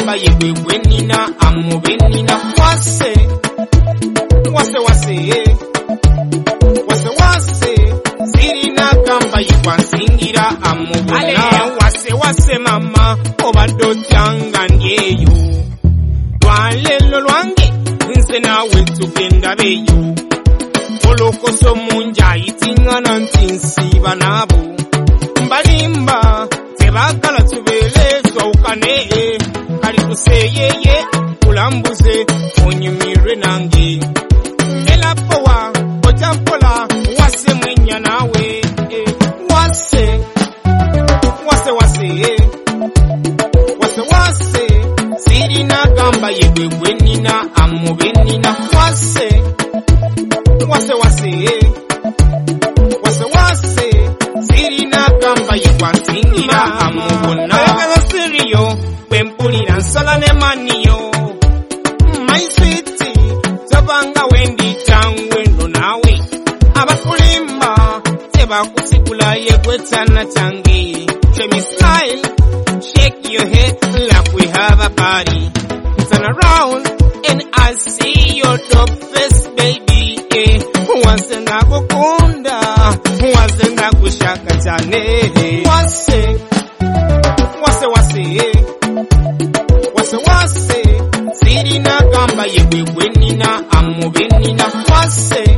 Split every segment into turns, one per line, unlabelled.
gamba yegwe gwenina amubenina wase sirina gamba yekwansingira amubona wase mama obadde otyanga ndyeyo lwalelo lwange nze naawe tugenda beeyo olokoso munja ayitingana nti nsiiba naabo mbalimba tebagala tubeere twawukane kali kuseyeye kulambuze onyumirwe nange elapowa ojampola wase mwenya nawe wase sirina gamba yegwe gwenina amubenina wase sirina gamba yekwansingira amubona ayagala siriyo bwempulira nsala ne maniyo my sweet tabanga wendi tangwe ndo nawe abakulimba tebakusigula yegwetana tange show me smile shake your head like we have a party turn around and I see your dope face baby once nakukunda once nakushaka cyane wase sirina gamba yegwe gwenina amubenina wase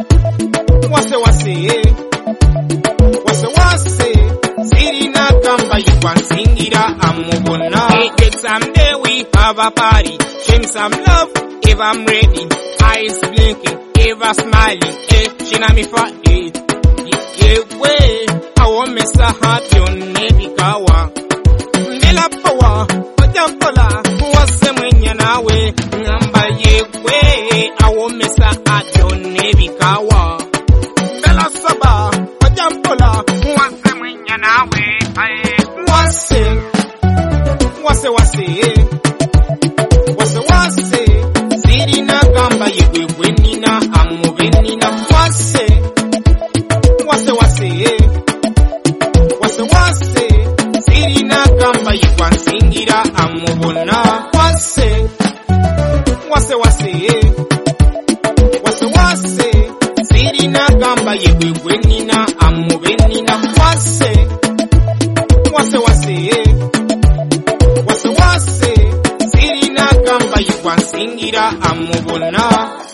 sirina gamba yekwansingira amubona someday we have a party show me some love if I'm ready eyes blinking ever smiling she na me for it yewe awo mesa happy on nebikawa ndela power ojampola wase mwenya nawe ngamba yewe awo mesa happy on nebikawa ndela saba ojampola wase mwenya nawe wase sirina gamba yegwe gwenina amubenina wase sirina gamba yekwansingira amubona wase sirina gamba yegwe gwenina amubenina wase sirina gamba yekwansingira amubona